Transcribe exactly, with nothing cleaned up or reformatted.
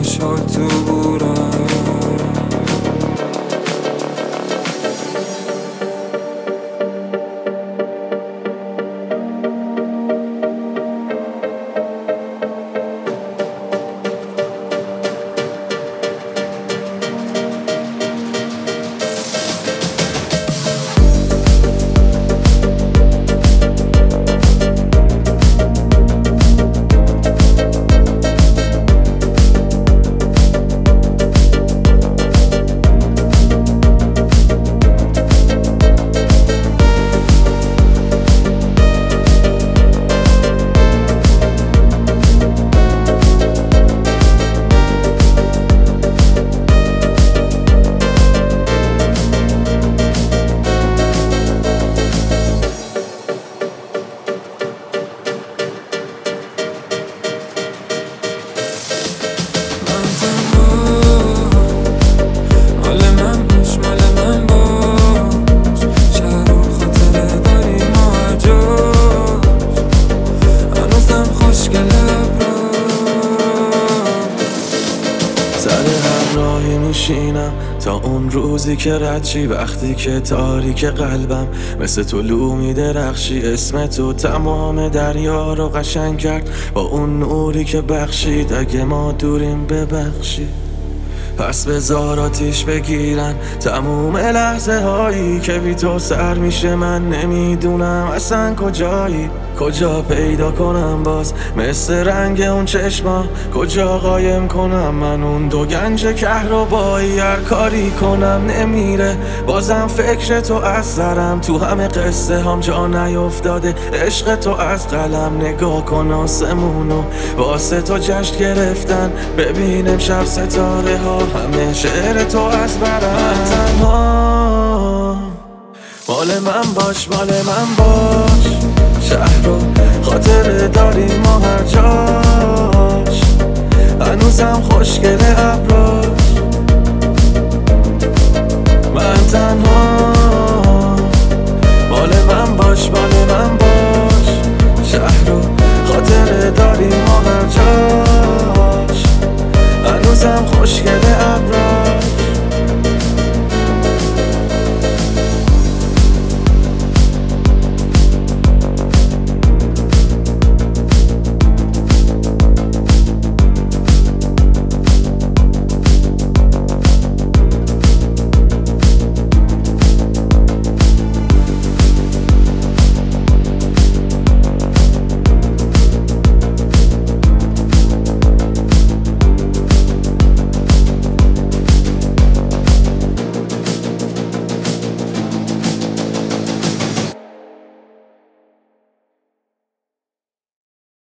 خوشحال تو بورم. راهی میشینم تا اون روزی که رد شی، وقتی که تاریک قلبم مثل طلوع میدرخشی. اسم تو تمام دریا رو قشنگ کرد با اون نوری که بخشید. اگه ما دوریم ببخشی، پس بذار آتیش بگیرن تموم لحظه هایی که بی تو سر میشه. من نمیدونم اصلا کجایی، کجا پیدا کنم باز مثل رنگ اون چشما، کجا قایم کنم من اون دو گنج کهربایی. هر کاری کنم نمیره، بازم فکر تو از سرم. تو همه قصه هم جا نیفتاده عشق تو از قلم. نگاه کن آسمونو واسه تو جشن گرفتن، ببینم شب ستاره ها همه شعر تو از برم. من تنها مال من باش، مال من باش. شهر رو خاطره داریم ما هر جاش، هنوزم خوشگله ابراش. من تنها مال من باش، مال من باش. شهر رو خاطره داریم ما هر جاش، هنوزم خوشگله ابراش.